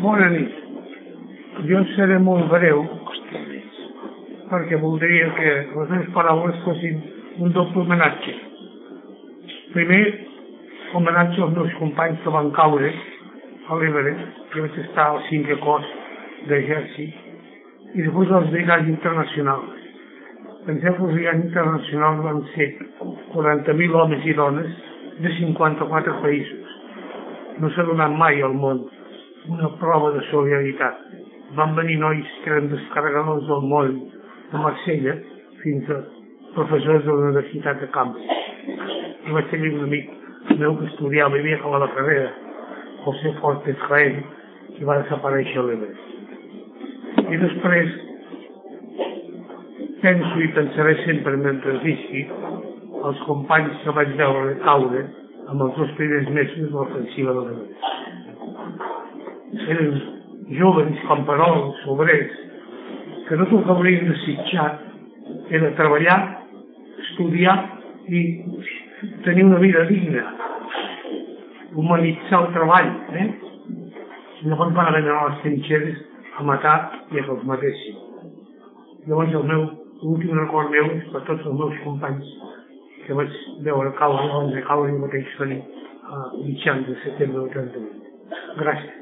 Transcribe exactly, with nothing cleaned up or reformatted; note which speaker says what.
Speaker 1: Bona nit. Jo seré molt breu perquè voldria que les meves paraules fossin un doble homenatge. Primer, homenatge als meus companys que van caure a l'Ebre, que vaig estar al cinquè cos d'exèrcit, i després als brigats internacionals. Penseu que els brigats internacionals van ser quaranta mil homes i dones de cinquanta-quatre països. No s'ha donat mai al món una prova de solidaritat. Van venir nois que eren descarregadors del moll de Marsella fins a professors de la Universitat de Cambridge. I vaig tenir un amic meu que estudiava i havia acabat la carrera, José Fortes Jaén, i va desaparèixer a l'Ebre. I després penso i pensaré sempre mentre visqui els companys que vaig veure caure amb els dos primers mesos de l'ofensiva de l'Ebre. Eren jóvens, camperols, obrers, que no tot el que haurien desitjat era treballar, estudiar i tenir una vida digna, humanitzar el treball, eh? I llavors van haver d'anar a les trinxeres a matar i a que els matessin. Llavors el meu, l'últim record meu és per tots els meus companys que vaig veure caure, abans de caure i mateix tenir a mitjans de setembre del trenta-vuit. Gràcies.